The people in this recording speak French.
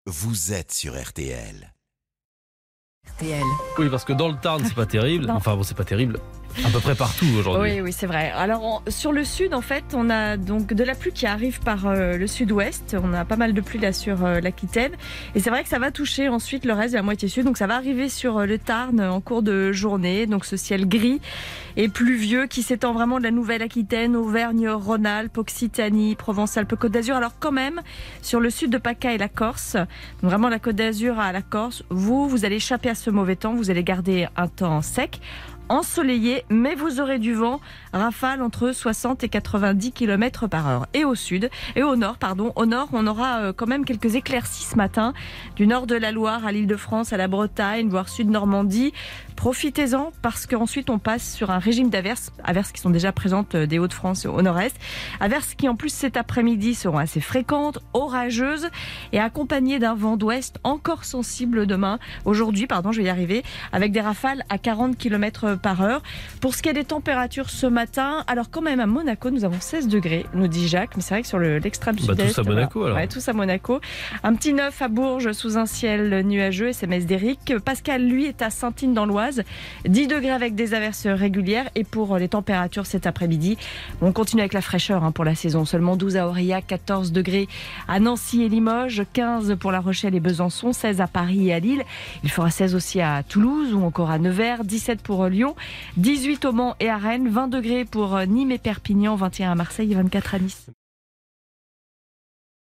Vous êtes sur RTL. RTL. Oui, parce que dans le Tarn, c'est pas terrible. Non. Enfin bon, c'est pas terrible à peu près partout aujourd'hui. Oui, c'est vrai. Alors, sur le sud, en fait, on a donc de la pluie qui arrive par le sud-ouest. On a pas mal de pluie là sur l'Aquitaine. Et c'est vrai que ça va toucher ensuite le reste de la moitié sud. Donc, ça va arriver sur le Tarn en cours de journée. Donc, ce ciel gris et pluvieux qui s'étend vraiment de la Nouvelle-Aquitaine, Auvergne-Rhône-Alpes, Occitanie, Provence-Alpes-Côte d'Azur. Alors, quand même, sur le sud de PACA et la Corse, donc vraiment la Côte d'Azur à la Corse, vous allez échapper à ce mauvais temps. Vous allez garder un temps sec, ensoleillé, mais vous aurez du vent, rafale entre 60 et 90 km par heure. Et au sud, et au nord, on aura quand même quelques éclaircies ce matin, du nord de la Loire à l'Île-de-France, à la Bretagne, voire sud-Normandie. Profitez-en parce qu'ensuite on passe sur un régime d'averses qui sont déjà présentes des Hauts-de-France au nord-est. Averses qui en plus cet après-midi seront assez fréquentes, orageuses et accompagnées d'un vent d'ouest encore sensible aujourd'hui, je vais y arriver, avec des rafales à 40 km par heure. Pour ce qui est des températures ce matin, alors quand même à Monaco, nous avons 16 degrés, nous dit Jacques, mais c'est vrai que sur l'extrême sud-est... Tous à Monaco alors. Ouais, tous à Monaco. Un petit 9 à Bourges sous un ciel nuageux, SMS d'Éric. Pascal, lui, est à Saint-Tine dans l'Oise, 10 degrés avec des averses régulières. Et pour les températures cet après-midi, on continue avec la fraîcheur pour la saison. Seulement 12 à Aurillac, 14 degrés à Nancy et Limoges, 15 pour La Rochelle et Besançon, 16 à Paris et à Lille. Il fera 16 aussi à Toulouse ou encore à Nevers, 17 pour Lyon, 18 au Mans et à Rennes, 20 degrés pour Nîmes et Perpignan, 21 à Marseille et 24 à Nice.